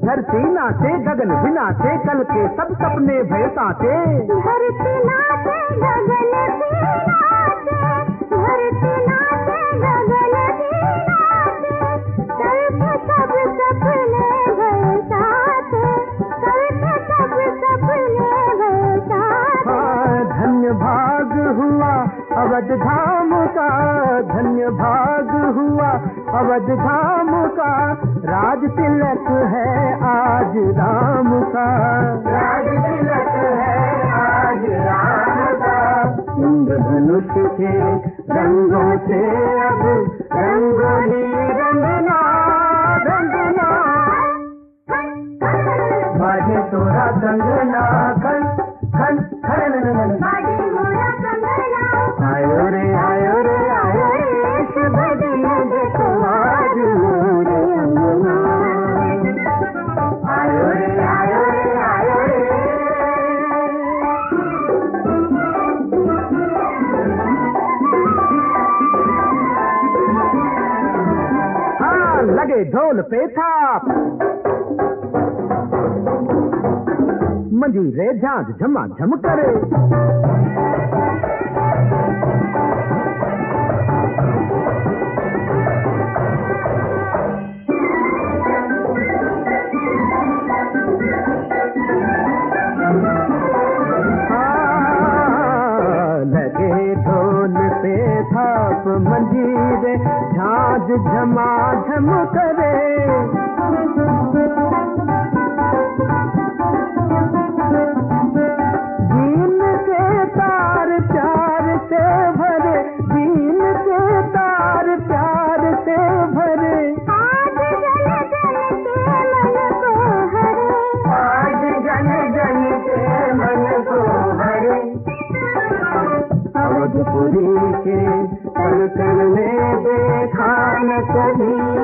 धरती नाचे गगन भी नाचे, कल के सब सपने भय साचे। धरती नाचे गगन भी नाचे, धरती नाचे गगन भी नाचे, कल के सब सपने भय साचे, कल के सब सपने भय साचे। धन्य भाग हुआ अवध धाम का, धन्य भाग हुआ अवध धाम का, राज तिलक है आज राम का, राज तिलक है आज राम का। इंद्रधनुष के रंगों से अब रंगोली रंगना रंगना, बाजे तोरा कंगना खन खन खन, बाजे मोरा कंगना, आयो रे आयो रे आयो रे, शुभ दिन देखो आज मोरे अंगना, आयो रे आयो रे आयो रे। हाँ लगे ढोल पे थाप, मंजीरे झांझ झमाझम करे, लगे ढोल पे थाप, मंजीरे झांझ झमाझम करे। दीन के तार प्यार से भरे, दीन के तार प्यार से भरे, आज जन जन के मन को हरे, आज जन जन के मन को हरे। अवधपुरी के पल में देखा न कभी